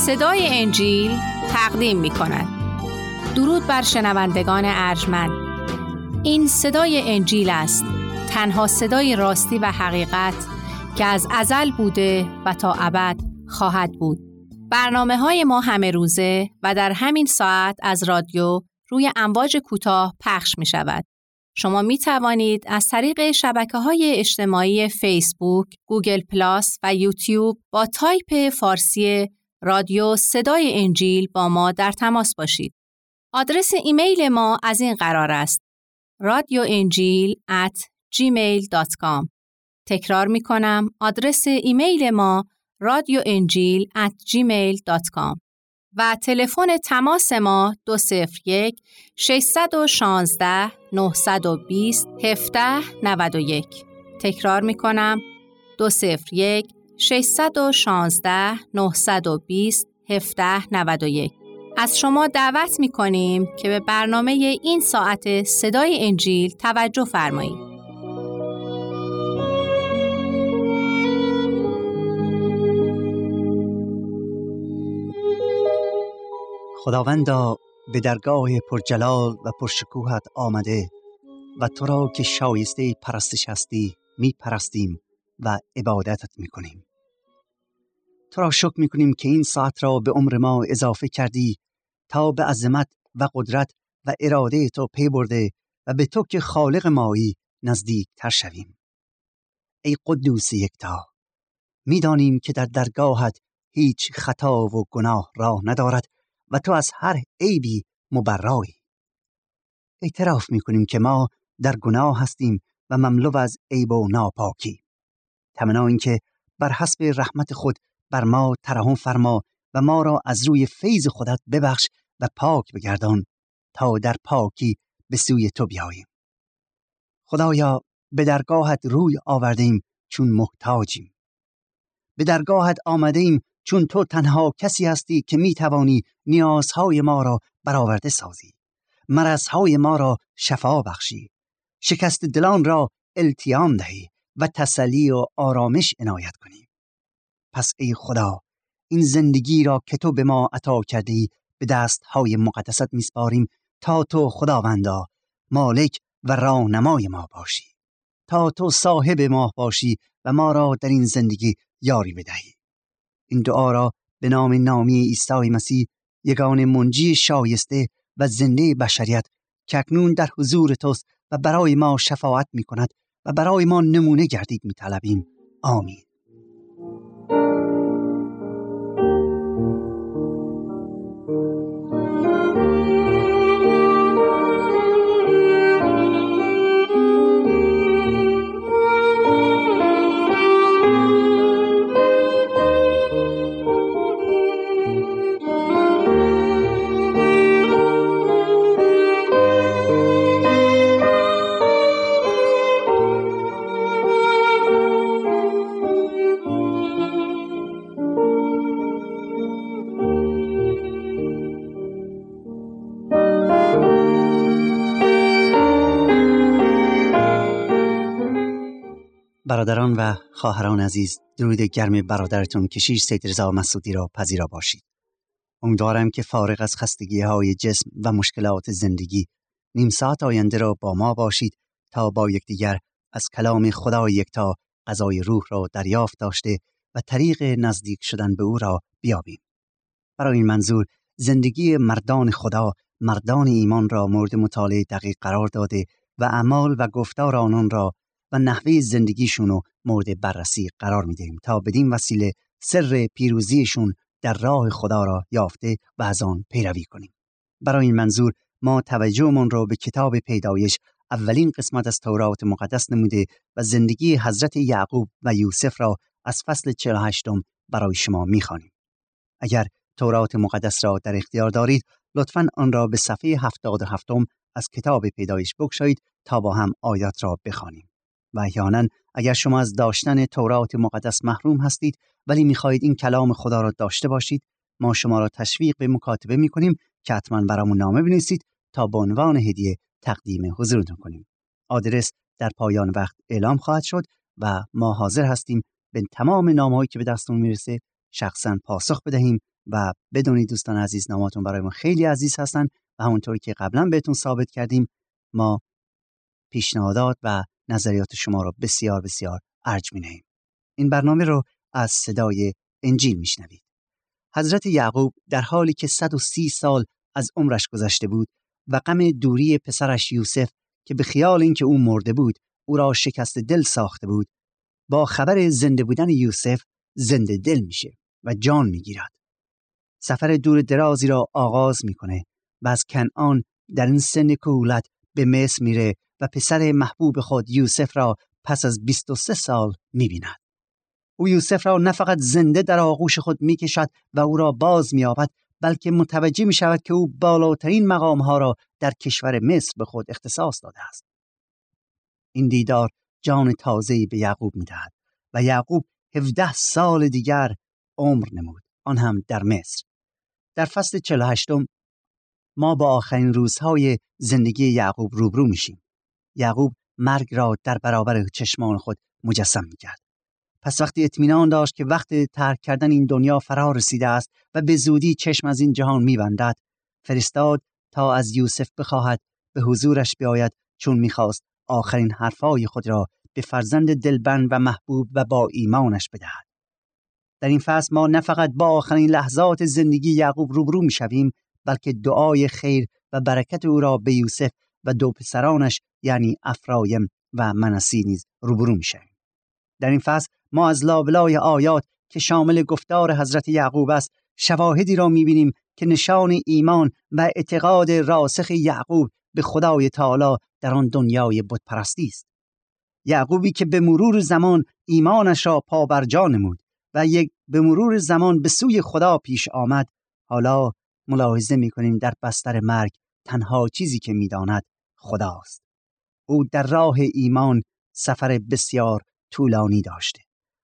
صدای انجیل تقدیم می کند. درود بر شنوندگان ارجمند. این صدای انجیل است، تنها صدای راستی و حقیقت که از ازل بوده و تا ابد خواهد بود. برنامه‌های ما همه روزه و در همین ساعت از رادیو روی امواج کوتاه پخش می شود. شما می توانید از طریق شبکه‌های اجتماعی فیسبوک، گوگل پلاس و یوتیوب با تایپ فارسی رادیو صدای انجیل با ما در تماس باشید. آدرس ایمیل ما از این قرار است: radioenjil@gmail.com. تکرار می کنم، آدرس ایمیل ما radioenjil@gmail.com و تلفن تماس ما 201 616 920 1791. تکرار می کنم، 201 616 920 1791. از شما دعوت می کنیم که به برنامه این ساعت صدای انجیل توجه فرمایید. خداوندا، به درگاه پرجلال و پرشکوهت آمده و تو را که شایسته پرستش هستی می پرستیم و عبادتت می کنیم. تو را شکر می کنیم که این ساعت را به عمر ما اضافه کردی تا به عظمت و قدرت و اراده تو پی برده و به تو که خالق مایی نزدیک تر شویم. ای قدوس یکتا، می دانیم که در درگاهت هیچ خطا و گناه راه ندارد و تو از هر عیبی مبرایی. اعتراف می کنیم که ما در گناه هستیم و مملو از عیب و ناپاکی. تمنا این که بر حسب رحمت خود بر ما ترحم فرما و ما را از روی فیض خودت ببخش و پاک بگردان تا در پاکی به سوی تو بیاییم. خدایا، به درگاهت روی آوردیم چون محتاجیم. به درگاهت آمدیم چون تو تنها کسی هستی که می توانی نیازهای ما را برآورده سازی، مرضهای ما را شفا بخشی، شکست دلان را التیام دهی و تسلی و آرامش عنایت کنی. پس ای خدا، این زندگی را که تو به ما عطا کردی به دستهای مقدست می سپاریم تا تو خداوندا مالک و راهنمای ما باشی، تا تو صاحب ما باشی و ما را در این زندگی یاری بدهی. این دعا را به نام نامی عیسی مسیح، یگانه منجی شایسته و زنده بشریت که اکنون در حضور توست و برای ما شفاعت می کند و برای ما نمونه گردید می طلبیم. آمین. برادران و خواهران عزیز، درود گرم برادرتون کشیش سید رضا مسعودی را پذیرا باشید. امیدوارم که فارغ از خستگی‌های جسم و مشکلات زندگی نیم ساعت آینده را با ما باشید تا با یکدیگر از کلام خدای یکتا غذای روح را دریافت داشته و طریق نزدیک شدن به او را بیابیم. برای این منظور زندگی مردان خدا، مردان ایمان را مورد مطالعه دقیق قرار داده و اعمال و گفتار آنان را و نحوه زندگیشون رو مورد بررسی قرار میدهیم تا بدین وسیله سر پیروزیشون در راه خدا را یافته و از آن پیروی کنیم. برای این منظور ما توجهمون را به کتاب پیدایش، اولین قسمت از تورات مقدس نموده و زندگی حضرت یعقوب و یوسف را از فصل 48 برای شما میخوانیم. اگر تورات مقدس را در اختیار دارید، لطفاً آن را به صفحه 77 از کتاب پیدایش بگشایید تا با هم آیات را بخوانیم. و احیانا اگر شما از داشتن تورات مقدس محروم هستید ولی می‌خواهید این کلام خدا را داشته باشید، ما شما را تشویق به مکاتبه می‌کنیم که حتما برامون نامه بنویسید تا به عنوان هدیه تقدیم حضورتون کنیم. آدرس در پایان وقت اعلام خواهد شد و ما حاضر هستیم به تمام نامه‌هایی که به دستمون میرسه شخصاً پاسخ بدهیم و بدونید دوستان عزیز، ناماتون برای ما خیلی عزیز هستن و همونطور که قبلا بهتون ثابت کردیم ما پیشنهادات و نظریات شما رو بسیار بسیار ارج می‌نهیم. این برنامه رو از صدای انجیل میشنوید. حضرت یعقوب در حالی که 130 سال از عمرش گذشته بود و غم دوری پسرش یوسف که به خیال اینکه او مرده بود او را شکست دل ساخته بود، با خبر زنده بودن یوسف زنده دل میشه و جان میگیرد. سفر دور درازی را آغاز میکنه و از کنعان در این سن کهولت به مصر میره و پسر محبوب خود یوسف را پس از 23 سال میبیند. او یوسف را نه فقط زنده در آغوش خود میکشد و او را باز مییابد، بلکه متوجه میشود که او بالاترین مقامها را در کشور مصر به خود اختصاص داده است. این دیدار جان تازه‌ای به یعقوب میدهد و یعقوب 17 سال دیگر عمر نمود، آن هم در مصر. در فصل 48 ما با آخرین روزهای زندگی یعقوب روبرو میشیم. یعقوب مرگ را در برابر چشمان خود مجسم میکرد. پس وقتی اطمینان داشت که وقت ترک کردن این دنیا فرا رسیده است و به زودی چشم از این جهان میبندد، فرستاد تا از یوسف بخواهد به حضورش بیاید، چون میخواست آخرین حرفای خود را به فرزند دلبند و محبوب و با ایمانش بدهد. در این فصل ما نه فقط با آخرین لحظات زندگی یعقوب روبرو میشویم، بلکه دعای خیر و برکت او را به یوسف و 2 پسرانش یعنی افرایم و منسی نیز روبرو میشویم. در این فصل ما از لابلای آیات که شامل گفتار حضرت یعقوب است شواهدی را می‌بینیم که نشان ایمان و اعتقاد راسخ یعقوب به خدای تعالی در آن دنیای بت پرستی است. یعقوبی که به مرور زمان ایمانش را پابرجا نمود و به مرور زمان به سوی خدا پیش آمد، حالا ملاحظه می‌کنیم در بستر مرگ تنها چیزی که می‌داند خداست. او در راه ایمان سفر بسیار طولانی داشته.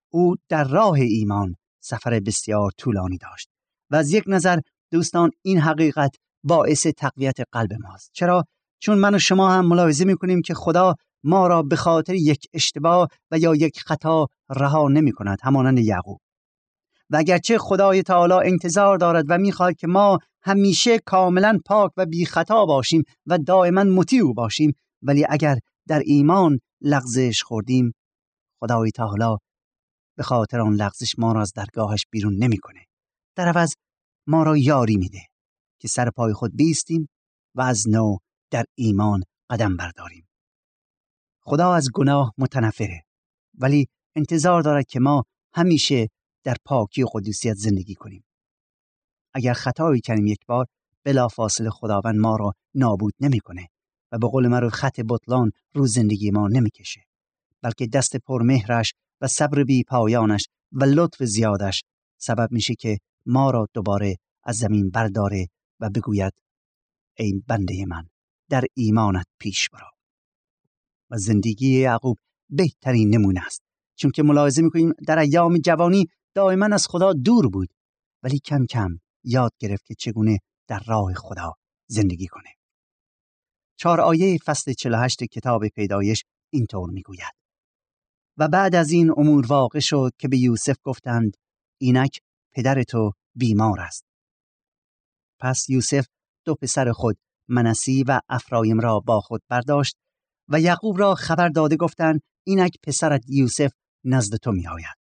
و از یک نظر دوستان این حقیقت باعث تقویت قلب ماست. چرا؟ چون من و شما هم ملاحظه می‌کنیم که خدا ما را به خاطر یک اشتباه و یا یک خطا رها نمی‌کند، همانند یعقوب. و اگرچه خدای تعالی انتظار دارد و می‌خواهد که ما همیشه کاملا پاک و بی خطا باشیم و دائما مطیع باشیم، ولی اگر در ایمان لغزش خوردیم، خدای تعالی به خاطر آن لغزش ما را از درگاهش بیرون نمی‌کنه. در عوض ما را یاری میده که سر پای خود بیستیم و از نو در ایمان قدم برداریم. خدا از گناه متنفره، ولی انتظار دارد که ما همیشه در پاکی و قدوسیت زندگی کنیم. اگر خطایی کردیم یک بار، بلافاصله خداوند ما را نابود نمی‌کنه و به قول معروف خط بطلان رو زندگی ما نمی‌کشه، بلکه دست پرمهرش و صبر بی پایانش و لطف زیادش سبب میشه که ما را دوباره از زمین برداره و بگوید ای بنده من، در ایمانت پیش برو. و زندگی یعقوب بهترین نمونه است، چون که ملاحظه میکنیم در ایام جوانی دائما از خدا دور بود، ولی کم کم یاد گرفت که چگونه در راه خدا زندگی کنه. 4 آیه فصل 48 کتاب پیدایش اینطور میگوید: و بعد از این امور واقع شد که به یوسف گفتند اینک پدر تو بیمار است. پس یوسف 2 پسر خود منسی و افرایم را با خود برداشت و یعقوب را خبر داده گفتند اینک پسرت یوسف نزد تو می آید.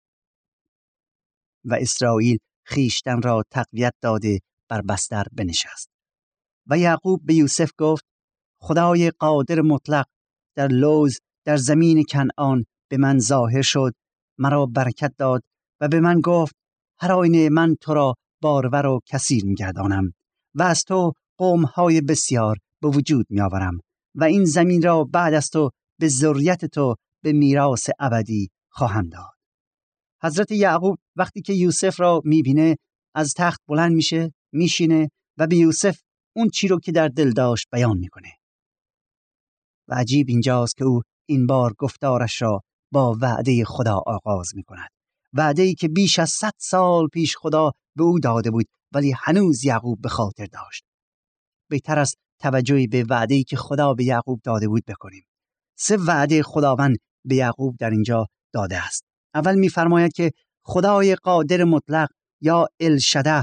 و اسرائیل خیشتن را تقویت داده بر بستر بنشست. و یعقوب به یوسف گفت خدای قادر مطلق در لوز در زمین کنعان به من ظاهر شد، مرا برکت داد و به من گفت هر آینه من تو را بارور و کثیر می‌گردانم و از تو قوم‌های بسیار به وجود می‌آورم و این زمین را بعد از تو به ذریت تو به میراث ابدی خواهم داد. حضرت یعقوب وقتی که یوسف را می‌بینه از تخت بلند میشه، میشینه و به یوسف اون چی رو که در دل داشت بیان میکنه. و عجیب اینجاست که او این بار گفتارش را با وعده خدا آغاز میکند. وعده‌ای که بیش از 100 سال پیش خدا به او داده بود، ولی هنوز یعقوب به خاطر داشت. بهتر است توجهی به وعده‌ای که خدا به یعقوب داده بود بکنیم. 3 وعده خداوند به یعقوب در اینجا داده است. اول می‌فرماید که خدای قادر مطلق یا الشده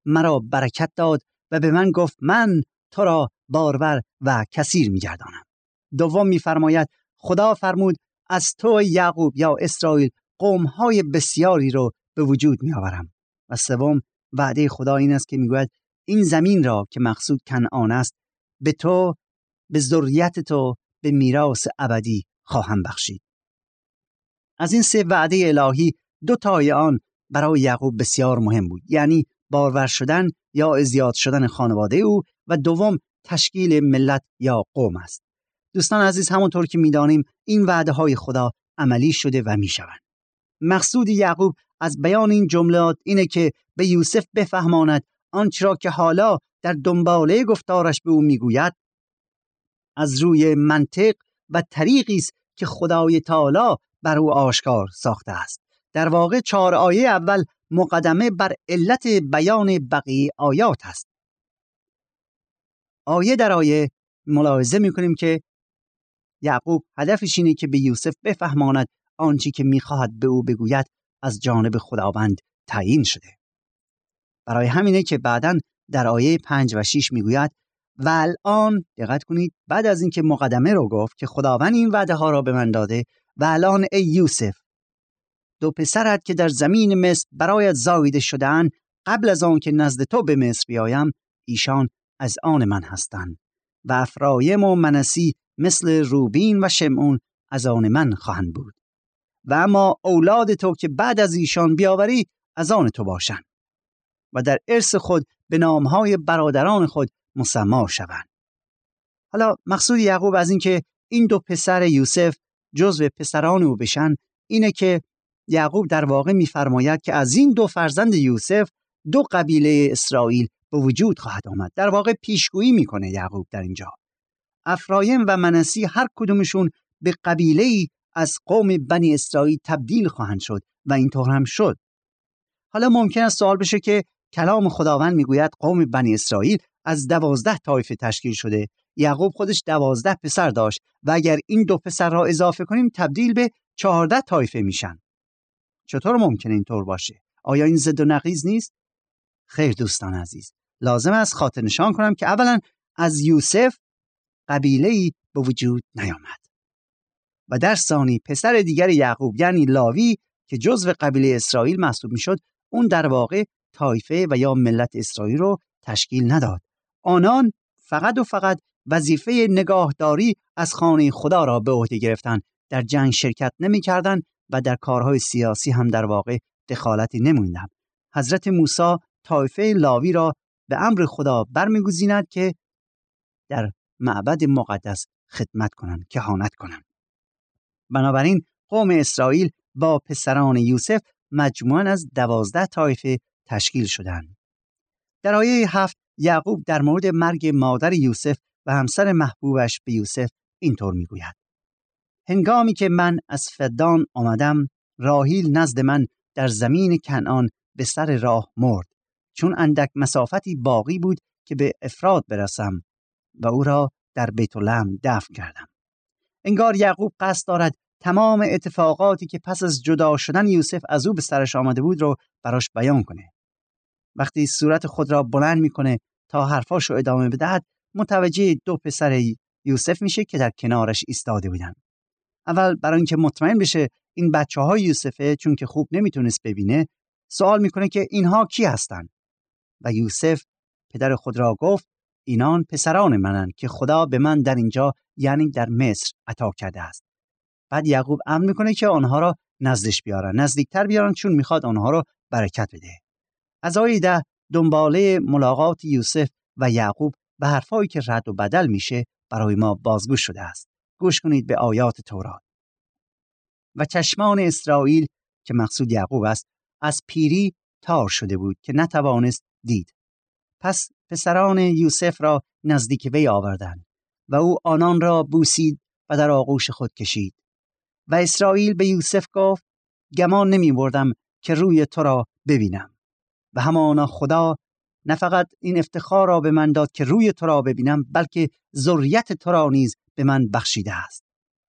مرا برکت داد و به من گفت من تو را بارور و کثیر می‌گردانم. دوم می‌فرماید خدا فرمود از تو یعقوب یا اسرائیل قوم‌های بسیاری رو به وجود می‌آورم. و سوم وعده خدا این است که میگوید این زمین را که مقصود کنعان است به تو، به ذریت تو، به میراث ابدی خواهم بخشید. از این سه وعده الهی دو تای آن برای یعقوب بسیار مهم بود، یعنی بارور شدن یا زیاد شدن خانواده او و دوم تشکیل ملت یا قوم است. دوستان عزیز، همونطور که می‌دانیم این وعده های خدا عملی شده و می‌شوند. مقصود یعقوب از بیان این جملات اینه که به یوسف بفهماند آنچه را که حالا در دنباله گفتارش به او میگوید از روی منطق و طریقی است که خدای تعالی بر او آشکار ساخته است. در واقع 4 آیه اول مقدمه بر علت بیان بقیه آیات است. آیه در آیه ملاحظه می‌کنیم که یعقوب هدفش اینه که به یوسف بفهماند آنچه که می‌خواهد به او بگوید از جانب خداوند تعیین شده. برای همینه که بعداً در آیه 5 و 6 میگوید و الان دقت کنید، بعد از اینکه مقدمه رو گفت که خداوند این وعده ها را به من داده، و الان ای یوسف 2 پسرت که در زمین مصر برایت زاییده شده‌اند قبل از آن که نزد تو به مصر بیایم ایشان از آن من هستند و افرایم و منسی مثل روبین و شمعون از آن من خواهند بود و اما اولاد تو که بعد از ایشان بیاوری از آن تو باشند و در ارث خود به نامهای برادران خود مسما شوند. حالا مقصود یعقوب از این که این 2 پسر یوسف جزو پسران او بشن اینه که یعقوب در واقع می‌فرماید که از این 2 فرزند یوسف 2 قبیله اسرائیل به وجود خواهد آمد. در واقع پیشگویی میکنه یعقوب در اینجا. افرایم و منسی هر کدومشون به قبیله‌ای از قوم بنی اسرائیل تبدیل خواهند شد و اینطور هم شد. حالا ممکن است سوال بشه که کلام خداوند میگوید قوم بنی اسرائیل از 12 طایفه تشکیل شده. یعقوب خودش 12 پسر داشت و اگر این 2 پسر را اضافه کنیم تبدیل به 14 طایفه میشن. چطور ممکنه اینطور باشه؟ آیا این ضد و نقیض نیست؟ خیر دوستان عزیز، لازم است خاطر نشان کنم که اولا از یوسف قبیله‌ای به وجود نیامد و در ثانی پسر دیگر یعقوب یعنی لاوی که جزو قبیله اسرائیل محسوب میشد، اون در واقع طایفه و یا ملت اسرائیل رو تشکیل نداد. آنان فقط و فقط وظیفه نگاهداری از خانه خدا را به عهده گرفتند، در جنگ شرکت نمی‌کردند و در کارهای سیاسی هم در واقع دخالتی نموندند. حضرت موسی طایفه لاوی را به امر خدا برمیگزیند که در معبد مقدس خدمت کنند، کهانت کنند. بنابراین قوم اسرائیل با پسران یوسف مجموعاً از 12 طایفه تشکیل شدند. در آیه 7 یعقوب در مورد مرگ مادر یوسف و همسر محبوبش به یوسف اینطور میگوید: هنگامی که من از فدان آمدم راحیل نزد من در زمین کنعان به سر راه مرد، چون اندک مسافتی باقی بود که به افرات برسم و او را در بیت لحم دفن کردم. انگار یعقوب قصد دارد تمام اتفاقاتی که پس از جدا شدن یوسف از او به سرش آمده بود رو براش بیان کنه. وقتی صورت خود را بلند میکنه تا حرفاشو ادامه بدهد، متوجه 2 پسر یوسف میشه که در کنارش ایستاده بودن. اول برای اینکه مطمئن بشه این بچه‌های یوسفه، چون که خوب نمیتونست ببینه، سوال میکنه که اینها کی هستن؟ و یوسف پدر خود را گفت اینان پسران منن که خدا به من در اینجا یعنی در مصر عطا کرده است. بعد یعقوب امر میکنه که آنها را نزدش بیارن، نزدیکتر بیارن، چون میخواد آنها را برکت بده. از آیه 10 دنباله ملاقات یوسف و یعقوب و حرفایی که رد و بدل میشه برای ما بازگو شده است. گوش کنید به آیات تورات. و چشمان اسرائیل که مقصود یعقوب است از پیری تار شده بود که نتوانست دید. پس پسران یوسف را نزدیک وی آوردند و او آنان را بوسید و در آغوش خود کشید. و اسرائیل به یوسف گفت گمان نمی بردم که روی تو را ببینم و همانا خدا نه فقط این افتخار را به من داد که روی تو را ببینم، بلکه ذریت تو را نیز به من بخشیده است.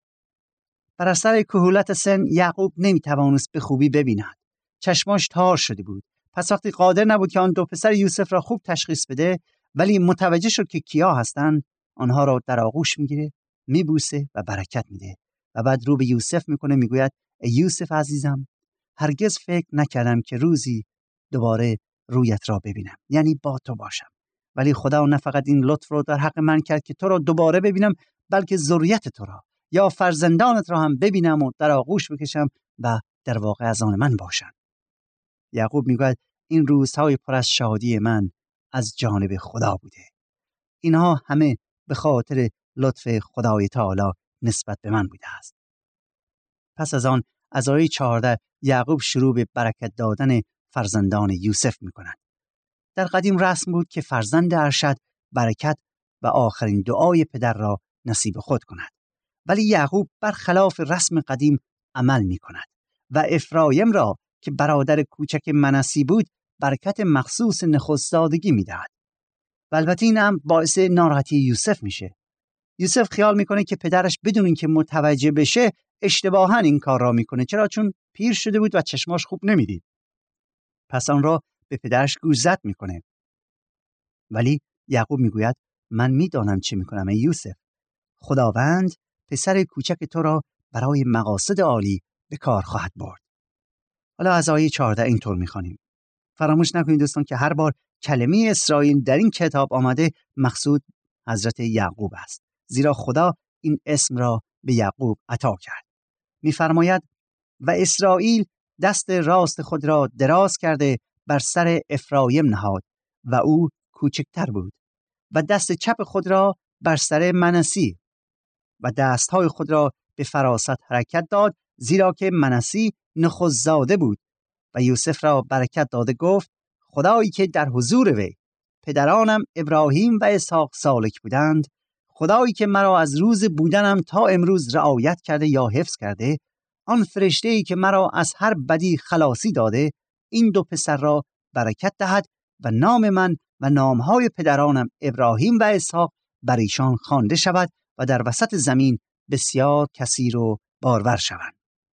بر اثر کهولت سن یعقوب نمی توانست به خوبی ببیند. چشماش تار شده بود. پس وقتی قادر نبود که آن دو پسر یوسف را خوب تشخیص بده، ولی متوجه شد که کیا هستن، آنها را در آغوش میگیره، میبوسه و برکت میده و بعد رو به یوسف میکنه، میگوید ای یوسف عزیزم، هرگز فکر نکردم که روزی دوباره رویت را ببینم، یعنی با تو باشم. ولی خدا نه فقط این لطف رو در حق من کرد که تو را دوباره ببینم، بلکه ذریت تو را یا فرزندانت را هم ببینم و در آغوش بکشم و در واقع از آن من باشن. یعقوب میگوید این روزهای پر از شادی من از جانب خدا بوده. اینها همه به خاطر لطف خدای تعالی نسبت به من بوده است. پس از آن از آیه 14 یعقوب شروع به برکت دادن فرزندان یوسف میکند. در قدیم رسم بود که فرزند ارشد برکت و آخرین دعای پدر را نصیب خود کند. ولی یعقوب برخلاف رسم قدیم عمل میکند و افرایم را که برادر کوچک منسی بود برکت مخصوص نخستزادگی میدهد. و البته این هم باعث ناراحتی یوسف میشه. یوسف خیال میکنه که پدرش بدون اینکه متوجه بشه اشتباهاً این کار را میکنه. چرا؟ چون پیر شده بود و چشماش خوب نمیدید. پس آن را به پدرش گوشزد میکنه. ولی یعقوب میگوید من میدانم چه میکنم ای یوسف. خداوند پسر کوچک تو را برای مقاصد عالی به کار خواهد برد. حالا از آیه 14 اینطور میخوانیم. فراموش نکنید دوستان که هر بار کلمه اسرائیل در این کتاب آمده مقصود حضرت یعقوب است. زیرا خدا این اسم را به یعقوب عطا کرد. میفرماید و اسرائیل دست راست خود را دراز کرده بر سر افرایم نهاد و او کوچکتر بود و دست چپ خود را بر سر منسی و دستهای خود را به فراست حرکت داد، زیرا که منسی نخستزاده بود. و یوسف را برکت داده گفت خدایی که در حضور وی پدرانم ابراهیم و اسحاق سالک بودند، خدایی که مرا از روز بودنم تا امروز رعایت کرده یا حفظ کرده، آن فرشته‌ای که مرا از هر بدی خلاصی داده، این دو پسر را برکت دهد و نام من و نامهای پدرانم ابراهیم و اسحاق بر ایشان خوانده شود و در وسط زمین بسیار کثیر و بارور شوند.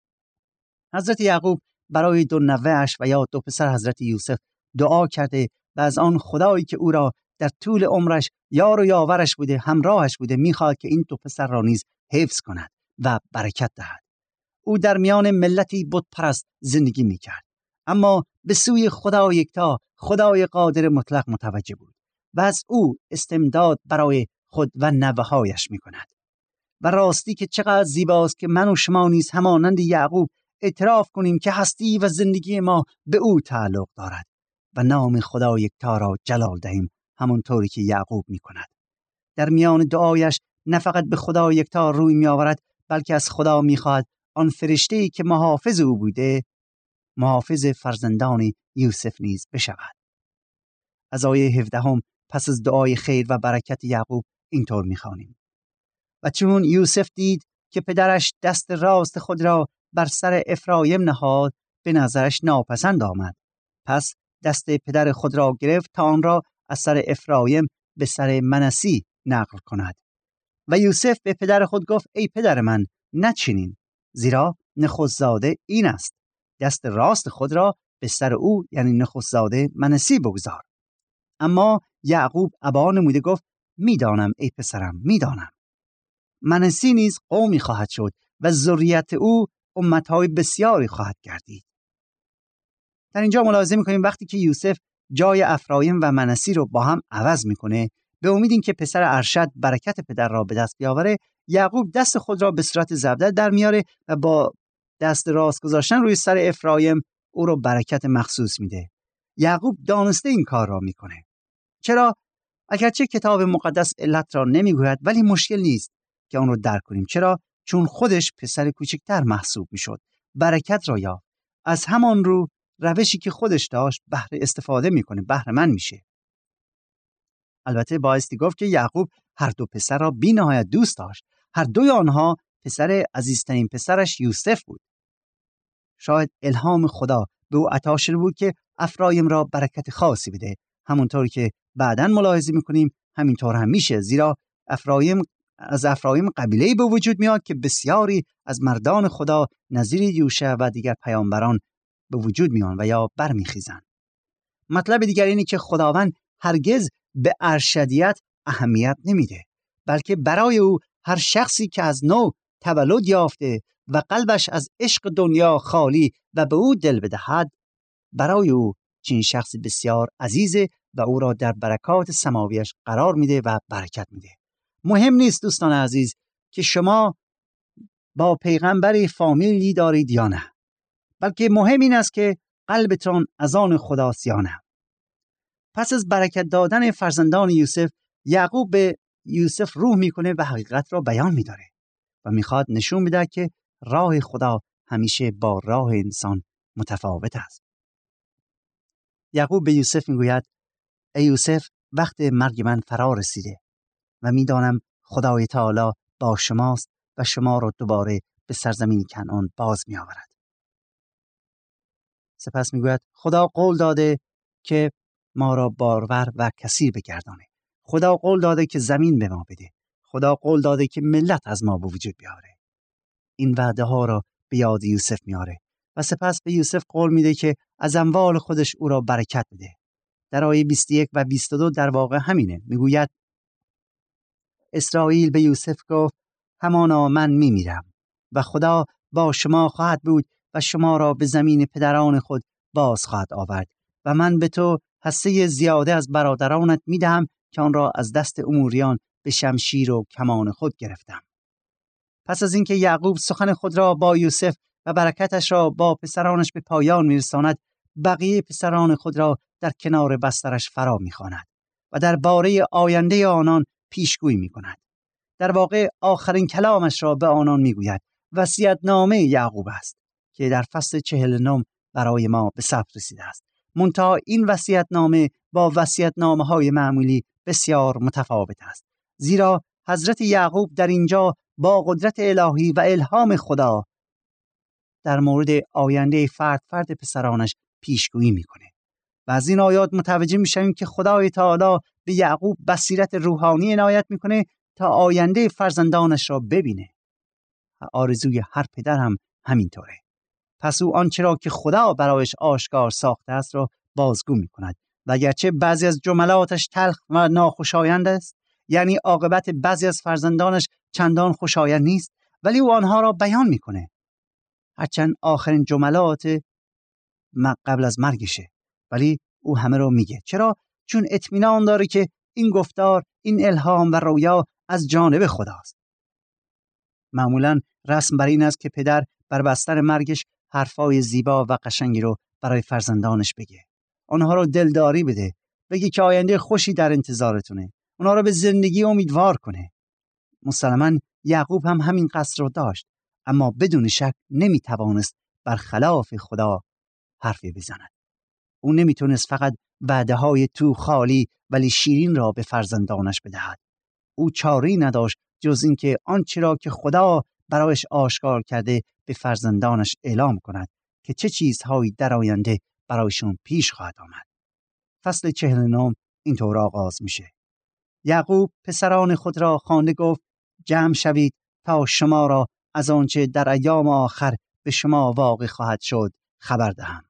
حضرت یعقوب برای دو نوه‌اش و یا دو پسر حضرت یوسف دعا کرده و از آن خدایی که او را در طول عمرش یار و یاورش بوده، همراهش بوده، میخواد که این دو پسر را نیز حفظ کند و برکت دهد. او در میان ملتی بت پرست زندگی میکرد، اما به سوی خدا یکتا، خدای قادر مطلق متوجه بود و از او استمداد برای خود و نوه‌هایش میکند. و راستی که چقدر زیباست که من و شما نیز همانند یعقوب اعتراف کنیم که هستی و زندگی ما به او تعلق دارد و نام خدا یکتا را جلال دهیم، همونطوری که یعقوب میکند. در میان دعایش نه فقط به خدا یکتا روی میآورد، بلکه از خدا میخواهد آن فرشته‌ای که محافظ او بوده محافظ فرزندان یوسف نیز بشود. از آیه 17 پس از دعای خیر و برکت یعقوب اینطور میخوانیم: و چون یوسف دید که پدرش دست راست خود را بر سر افرایم نهاد، به نظرش ناپسند آمد. پس دست پدر خود را گرفت تا آن را از سر افرایم به سر منسی نقل کند. و یوسف به پدر خود گفت ای پدر من، نچنین، زیرا نخستزاده این است، دست راست خود را به سر او یعنی نخستزاده منسی بگذار. اما یعقوب ابا نموده گفت میدانم ای پسرم، میدانم. منسی نیز قومی خواهد شد و ذریت او امتهای بسیاری خواهد گردید. در اینجا ملاحظه می‌کنیم وقتی که یوسف جای افرایم و منسی رو با هم عوض میکنه، به امید این که پسر ارشد برکت پدر را به دست بیاوره، یعقوب دست خود را به صورت زبدر در میاره و با دست راست گذاشتن روی سر افرایم او رو برکت مخصوص میده. یعقوب دانسته این کار را میکنه. چرا؟ اگرچه کتاب مقدس علت را نمیگوید، ولی مشکل نیست که اون رو درک کنیم. چرا؟ چون خودش پسر کوچکتر محسوب میشد، برکت را یافت، از همان رو روشی که خودش داشت بهره استفاده میکنه، بهره مند میشه. البته بایستی گفت که یعقوب هر دو پسر را بی نهایت دوست داشت. هر دوی آنها پسر عزیزترین پسرش یوسف بود. شاید الهام خدا به او عطا شده بود که افرایم را برکت خاصی بده. همونطور که بعداً ملاحظه میکنیم همینطور هم میشه، زیرا از افرایم قبیله‌ای به وجود میاد که بسیاری از مردان خدا نظیر یوشع و دیگر پیامبران به وجود میان و یا برمیخیزن. مطلب دیگر اینه که خداوند هرگز به ارشدیت اهمیت نمیده، بلکه برای او هر شخصی که از نو تولد یافته و قلبش از عشق دنیا خالی و به او دل بدهد، برای او چنین شخصی بسیار عزیزه و او را در برکات سماویش قرار میده و برکت میده. مهم نیست دوستان عزیز که شما با پیغمبری فامیلی دارید یا نه، بلکه مهم این است که قلبتان از آن خداست یا نه. پس از برکت دادن فرزندان یوسف، یعقوب به یوسف روح میکنه و حقیقت را بیان میداره و میخواد نشون میده که راه خدا همیشه با راه انسان متفاوت است. یعقوب به یوسف میگوید ای یوسف، وقت مرگ من فرا رسیده و میدانم خدای تعالی با شماست و شما را دوباره به سرزمین کنعان باز می آورد. سپس میگوید خدا قول داده که ما را بارور و کثیر بگردانه. خدا قول داده که زمین به ما بده. خدا قول داده که ملت از ما به وجود بیاره. این وعده ها را به یاد یوسف میاره و سپس به یوسف قول میده که از اموال خودش او را برکت بده. در آیه 21 و 22 در واقع همینه. میگوید اسرائیل به یوسف گفت همانا من میمیرم و خدا با شما خواهد بود و شما را به زمین پدران خود باز خواهد آورد و من به تو حصه زیاده از برادرانت میدهم که آن را از دست اموریان به شمشیر و کمان خود گرفتم. پس از اینکه یعقوب سخن خود را با یوسف و برکتش را با پسرانش به پایان میرساند، بقیه پسران خود را در کنار بسترش فرا میخواند و در باره آینده آنان پیشگویی میکند. در واقع آخرین کلامش را به آنان میگوید. وصیت‌نامه یعقوب است که در فصل 49 برای ما به ثبت رسیده است. منتها این وصیت‌نامه با وصیت‌نامه‌های معمولی بسیار متفاوت است، زیرا حضرت یعقوب در اینجا با قدرت الهی و الهام خدا در مورد آینده فرد پسرانش پیشگویی میکنه و از این آیات متوجه میشیم که خدای تعالی به یعقوب بصیرت روحانی عنایت میکنه تا آینده فرزندانش را ببینه. آرزوی هر پدر هم همینطوره. پس او آنچه را که خدا برایش آشکار ساخته است را بازگو میکند و اگرچه بعضی از جملاتش تلخ و ناخوشایند است، یعنی عاقبت بعضی از فرزندانش چندان خوشایند نیست، ولی او آنها را بیان میکنه، هرچند آخرین جملات قبل از مرگشه، ولی او همه را میگه. چرا؟ چون اطمینان داره که این گفتار، این الهام و رویا از جانب خداست. معمولا رسم بر این است که پدر بر بستر مرگش حرفای زیبا و قشنگی رو برای فرزندانش بگه، آنها رو دلداری بده، بگه که آینده خوشی در انتظارتونه، آنها رو به زندگی امیدوار کنه. مسلماً یعقوب هم همین قصد رو داشت، اما بدون شک نمیتوانست برخلاف خدا حرفی بزند. او نمیتونست فقط وعده‌های تو خالی ولی شیرین را به فرزندانش بدهد. او چاره‌ای نداشت جز اینکه آنچه را که خدا برایش آشکار کرده به فرزندانش اعلام کند که چه چیزهایی در آینده برایشون پیش خواهد آمد. فصل 49 اینطور آغاز میشه. یعقوب پسران خود را خوانده گفت جمع شوید تا شما را از آنچه در ایام آخر به شما واقع خواهد شد خبر دهم.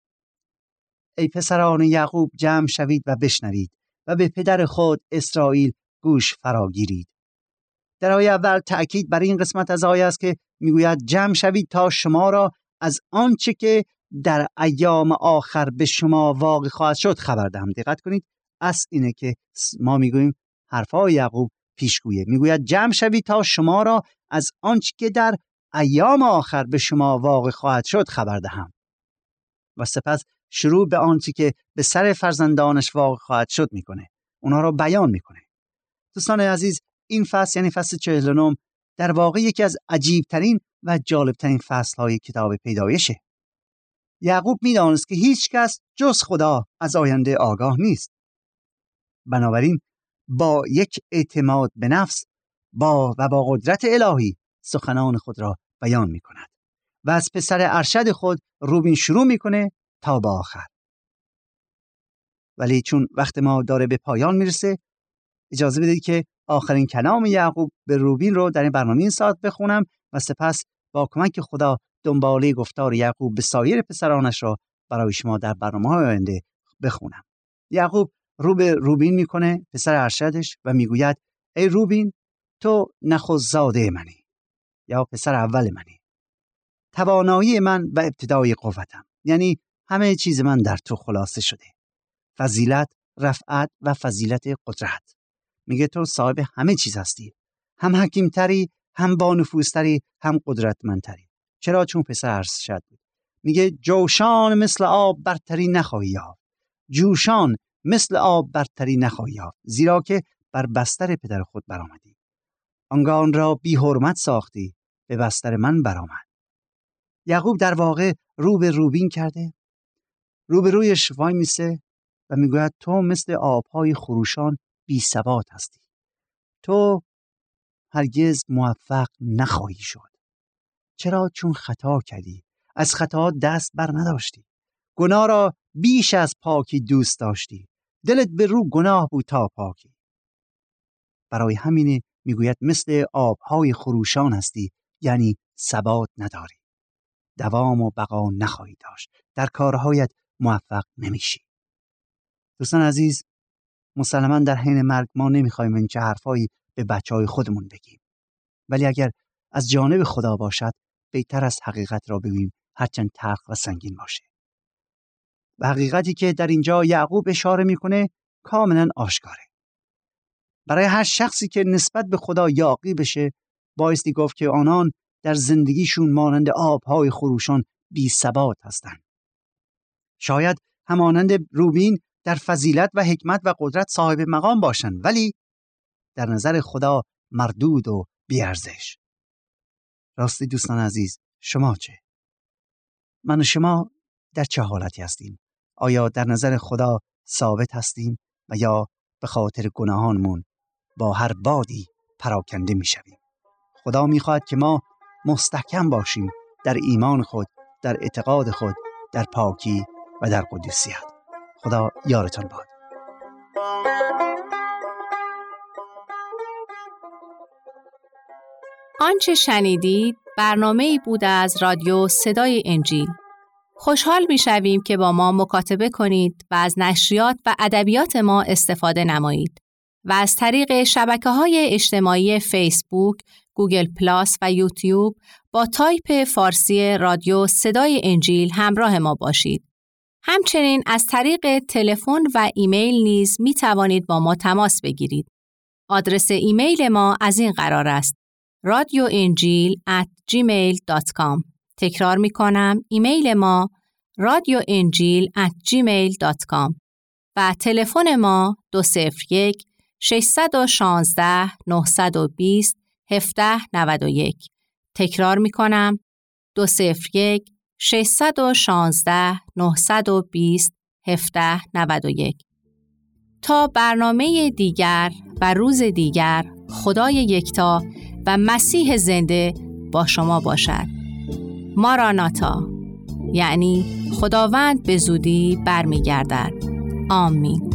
ای پسران یعقوب جمع شوید و بشنوید و به پدر خود اسرائیل گوش فراگیرید. در آیه اول تأکید بر این قسمت از آیه است که میگوید جمع شوید تا شما را از آنچه که در ایام آخر به شما واقع خواهد شد خبر دهم. دقت کنید، اصل اینه که ما میگوییم حرفای یعقوب پیشگویه. میگوید جمع شوید تا شما را از آنچه که در ایام آخر به شما واقع خواهد شد خبر دهم و سپس شروع به آنچه که به سر فرزندانش واقع خواهد شد میکنه، اونها را بیان میکنه. دوستان عزیز، این فصل یعنی فصل 49 در واقع یکی از عجیبترین و جالبترین فصلهای کتاب پیدایشه. یعقوب میدانست که هیچ کس جز خدا از آینده آگاه نیست. بنابراین با یک اعتماد به نفس با قدرت الهی سخنان خود را بیان میکند و از پسر ارشد خود روبین شروع میکنه تا به آخر. ولی چون وقت ما داره به پایان میرسه، اجازه بدید که آخرین کلام یعقوب به روبین رو در این برنامه این ساعت بخونم و سپس با کمک خدا دنباله گفتار یعقوب به سایر پسرانش را برای شما در برنامه‌های آینده بخونم. یعقوب رو به روبین میکنه، پسر ارشدش، و میگوید ای روبین، تو نخست‌زاده منی یا پسر اول منی، توانایی من و ابتدای قوتم، یعنی همه چیز من در تو خلاصه شده، فضیلت، رفعت و فضیلت قدرت. میگه تو صاحب همه چیز هستی، هم حکیمتری، هم با نفوذتری، هم قدرتمندتری. چرا؟ چون پسر ارشد بود. میگه جوشان مثل آب برتری نخواهی یافت، جوشان مثل آب برتری نخواهی یافت، زیرا که بر بستر پدر خود برآمدی، آنگاه آن را بی حرمت ساختی، به بستر من برآمد. یعقوب در واقع رو به روبین کرده، رو به رویش وای میسه و میگوید تو مثل آبهای خروشان بی ثبات هستی، تو هرگز موفق نخواهی شد. چرا؟ چون خطا کردی، از خطا دست بر نداشتی، گناه را بیش از پاکی دوست داشتی، دلت به رو گناه بود تا پاکی. برای همینه میگوید مثل آبهای خروشان هستی، یعنی ثبات نداری، دوام و بقا نخواهی داشت، در کارهایت موفق نمیشی. دوستان عزیز، مسلماً در حین مرگ ما نمیخوایم این چه حرفایی به بچهای خودمون بگیم، ولی اگر از جانب خدا باشد بهتر از حقیقت را بگوییم، هرچند تلخ و سنگین باشه. و حقیقتی که در اینجا یعقوب اشاره میکنه کاملا آشکاره. برای هر شخصی که نسبت به خدا یاغی بشه، بایستی گفت که آنان در زندگیشون مانند آبهای خروشان بی ثبات هستند. شاید همانند روبین در فضیلت و حکمت و قدرت صاحب مقام باشند، ولی در نظر خدا مردود و بی‌ارزش. راستی دوستان عزیز، شما چه؟ من و شما در چه حالتی هستیم؟ آیا در نظر خدا ثابت هستیم و یا به خاطر گناهانمون با هر بادی پراکنده می شویم؟ خدا می خواهد که ما مستحکم باشیم در ایمان خود، در اعتقاد خود، در پاکی و در قدوسیت. خدا یارتان باد. آنچه شنیدید برنامه‌ای بود از رادیو صدای انجیل. خوشحال می‌شویم که با ما مکاتبه کنید و از نشریات و ادبیات ما استفاده نمایید و از طریق شبکه‌های اجتماعی فیسبوک، گوگل پلاس و یوتیوب با تایپ فارسی رادیو صدای انجیل همراه ما باشید. همچنین از طریق تلفن و ایمیل نیز می توانید با ما تماس بگیرید. آدرس ایمیل ما از این قرار است: radioenjil@gmail.com. تکرار می کنم، ایمیل ما radioenjil@gmail.com و تلفن ما 201-616-920-1791. تکرار می کنم، 201-616-920-1791. تا برنامه دیگر و روز دیگر، خدای یکتا و مسیح زنده با شما باشد. ماراناتا، یعنی خداوند به زودی برمیگردد. آمین.